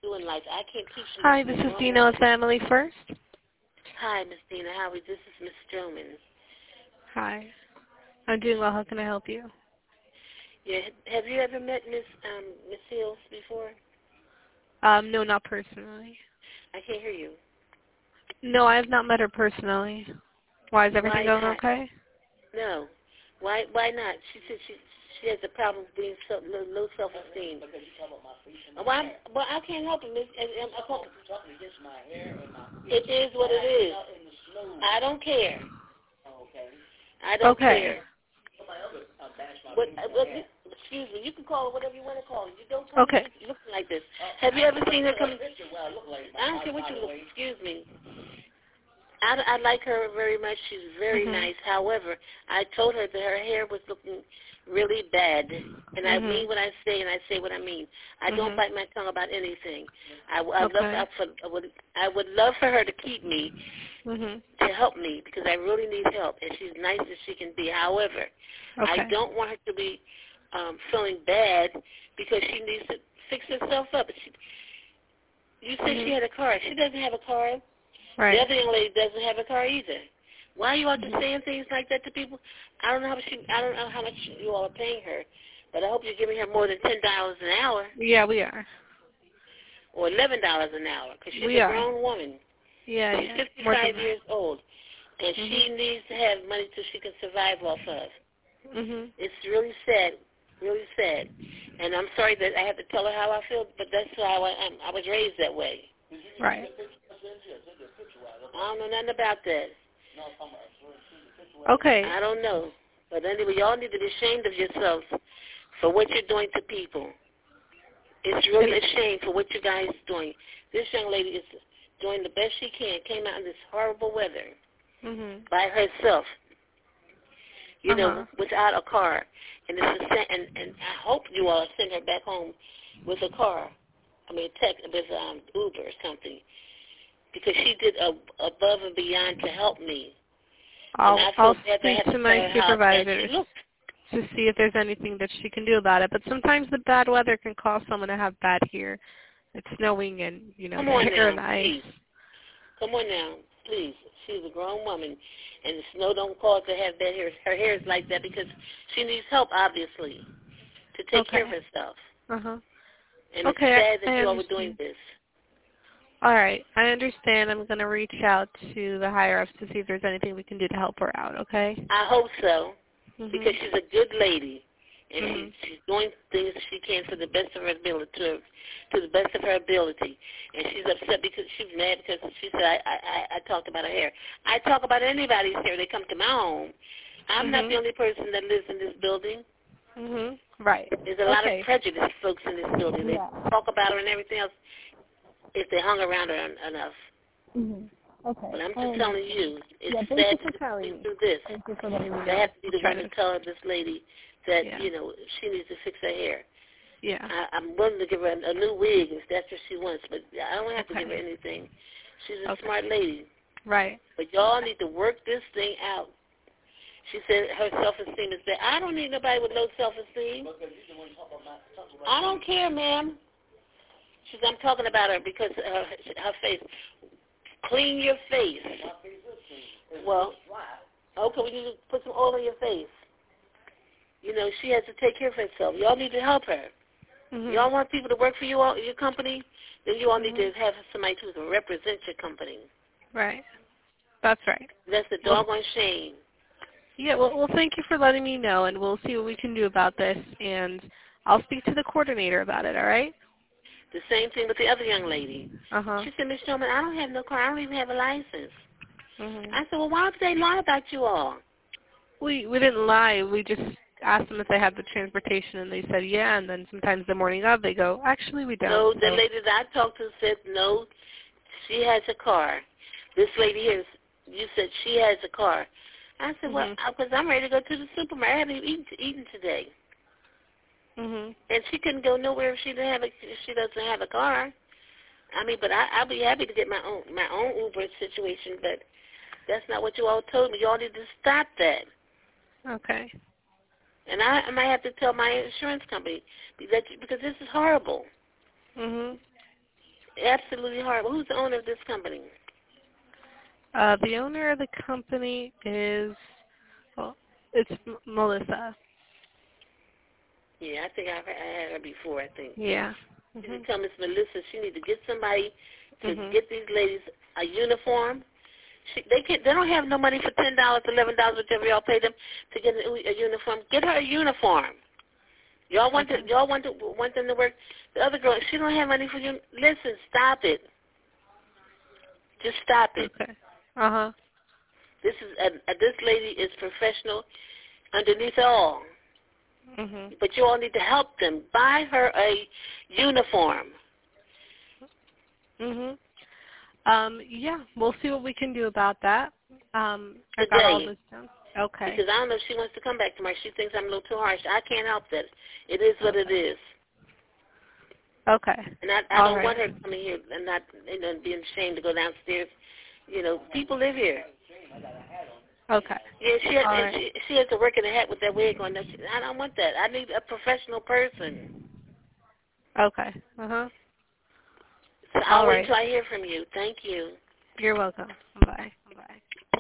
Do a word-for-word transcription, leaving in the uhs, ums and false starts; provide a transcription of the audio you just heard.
do in life. I can't teach you. Hi, this is Dina with Family First. Hi, Miss Dina. How are you? This is Miss Stroman. Hi. I'm doing well. How can I help you? Yeah. Have you ever met Miss um Miss Hills before? Um, no, not personally. I can't hear you. No, I have not met her personally. Why, is everything Why going not? okay? No. Why Why not? She said she she has a problem with being so, low, low self esteem. Well, I'm, well, I can't help it, Miss. I, I, I can't. It is what it is. I don't care. I don't Okay. care. What, what, excuse me. You can call it whatever you want to call it. You don't call Okay. me looking like this. Have you ever seen her come? I don't care what you look. Excuse me. I, I like her very much. She's very Mhm. nice. However, I told her that her hair was looking really bad, and I Mhm. mean what I say, and I say what I mean. I Mhm. don't bite my tongue about anything. I, I Okay. love. I, for, I would. I would love for her to keep me, Mhm. to help me, because I really need help, and she's nice as she can be. However, Okay. I don't want her to be um, feeling bad because she needs to fix herself up. She, you said Mhm. she had a car. She doesn't have a car. Right. The other young lady doesn't have a car either. Why are you all just Mhm. saying things like that to people? I don't know how much she, I don't know how much you all are paying her, but I hope you're giving her more than ten dollars an hour Yeah, we are. or eleven dollars an hour, because she's We a are. grown woman. Yeah, She's yeah. More than fifty-five that. years old, and Mhm. she needs to have money so she can survive off of. Mhm. It's really sad, really sad, and I'm sorry that I have to tell her how I feel, but that's how I, I'm, I was raised that way. Right. I don't know nothing about that. Okay. I don't know. But anyway, y'all need to be ashamed of yourselves for what you're doing to people. It's really a shame for what you guys are doing. This young lady is doing the best she can, came out in this horrible weather Mhm. by herself, you Uh-huh. know, without a car. And, it's a, and, and I hope you all send her back home with a car. I mean, tech, with um, Uber or something. Because she did a, above and beyond to help me. I'll And I I'll feel bad that I speak have to to tell my her how bad supervisors she looked. to see if there's anything that she can do about it. But sometimes the bad weather can cause someone to have bad hair. It's snowing and, you know, Come the on hair and now, the ice. please. Come on now, please. She's a grown woman, and the snow don't cause her to have bad hair. Her hair is like that because she needs help, obviously, to take care of Okay. herself. Uh-huh. And it's Okay, sad that I you all were doing understand. this. All right, I understand. I'm going to reach out to the higher-ups to see if there's anything we can do to help her out, okay? I hope so, Mhm. because she's a good lady, and Mhm. she, she's doing things she can to the best of her ability, to, to the best of her ability. And she's upset because she's mad because she said I, I, I talked about her hair. I talk about anybody's hair. They come to my home. I'm not Mhm. the only person that lives in this building. Mhm. Right. There's a lot Okay. of prejudiced folks in this building. They Yeah. talk about her and everything else if they hung around her en- enough. Mhm. Okay. But I'm I just telling understand. you, it's Yeah, thank you sad for to telling be me. through this. Thank you for letting me I know. have to be I'll the try one to to. tell this lady that, Yeah. you know, she needs to fix her hair. Yeah. I, I'm willing to give her a, a new wig if that's what she wants, but I don't have to give her Okay. anything. She's a Okay. smart lady. Right. But y'all need to work this thing out. She said her self-esteem is bad. I don't need nobody with low self-esteem. I don't care, ma'am. She's, I'm talking about her because her, her face. Clean your face. Well, okay, we need to put some oil on your face. You know, she has to take care of herself. Y'all need to help her. Mhm. Y'all want people to work for you all, your company, then you all need Mhm. to have somebody who can represent your company. Right. That's right. That's a Well, doggone shame. yeah. Well, well, thank you for letting me know, and we'll see what we can do about this, and I'll speak to the coordinator about it. All right? The same thing with the other young lady. Uh huh. She said, Miss Sherman, I don't have no car. I don't even have a license. Mhm. I said, well, why would they lie about you all? We we didn't lie. We just asked them if they had the transportation, and they said yeah. And then sometimes the morning of, they go, actually, we don't. No, the So. lady that I talked to said, no, she has a car. This lady here, you said she has a car. I said, well, Mhm. because I'm ready to go to the supermarket. I haven't eaten, eaten today. Mhm. And she couldn't go nowhere if she didn't have a, if she doesn't have a car. I mean, but I, I'll be happy to get my own my own Uber situation, but that's not what you all told me. You all need to stop that. Okay. And I, I might have to tell my insurance company that because this is horrible. Mhm. absolutely horrible. Who's the owner of this company? Uh, the owner of the company is, well, it's M- Melissa. Yeah, I think I've I had her before, I think. Yeah. You Mhm. need to tell Miss Melissa she need to get somebody to Mhm. get these ladies a uniform. She, they can't. They don't have no money for ten dollars, eleven dollars, whichever y'all pay them to get a, a uniform. Get her a uniform. Y'all want Okay. to. Y'all want to want them to work. The other girl, she don't have money for you. Listen, stop it. Just stop it. Okay. Uh huh. This is a, a, this lady is professional underneath it all. Mhm. But you all need to help them. Buy her a uniform. Mhm. Um, yeah, we'll see what we can do about that. Um, I got all Today. this down. Okay. Because I don't know if she wants to come back tomorrow. She thinks I'm a little too harsh. I can't help that. It is what it Okay. is. Okay. And I, I All don't want right. her coming here and not, you know, being ashamed to go downstairs. You know, people live here. Okay. Yeah, she has, All and right. she, she has to work in a hat with that wig on. She, I don't want that. I need a professional person. Okay. Uh huh. So I'll All wait right. until I hear from you. Thank you. You're welcome. Bye. Bye.